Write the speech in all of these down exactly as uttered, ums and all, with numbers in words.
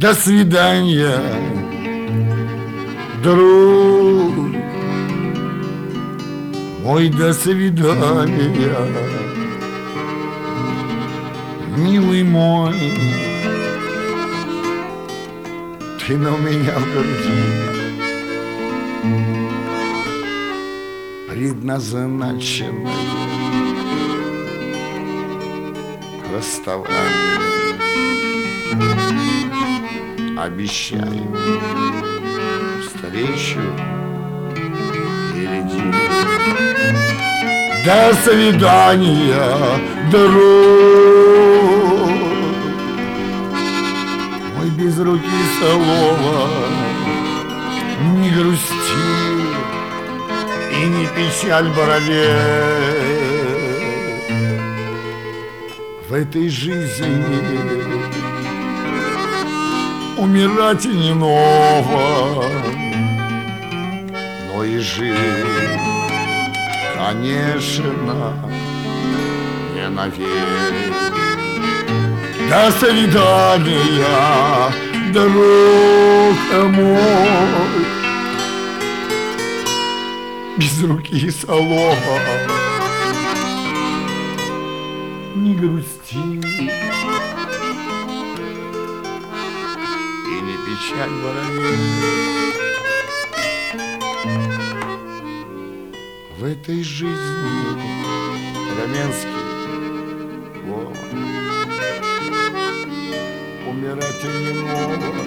До свидания, друг мой, до свидания, милый мой, ты на меня в груди предназначенное расставание. Обещаю встречу впереди. До свидания, друг мой, без руки слова, не грусти и не печаль бороде. В этой жизни умирать и не ново, но и жить, конечно, не навек. До свидания, друг мой, без руки и слова, не грусти и не печаль бороде. В этой жизни Раменский, Вова, умирать и не ново.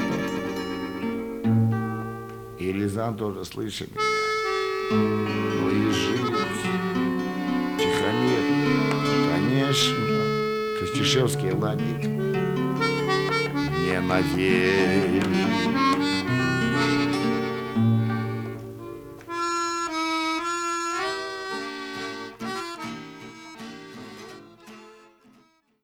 И Рязан тоже, слыши меня, но и жить, Тихомир, конечно, Костюшевский, ладненько, не навек.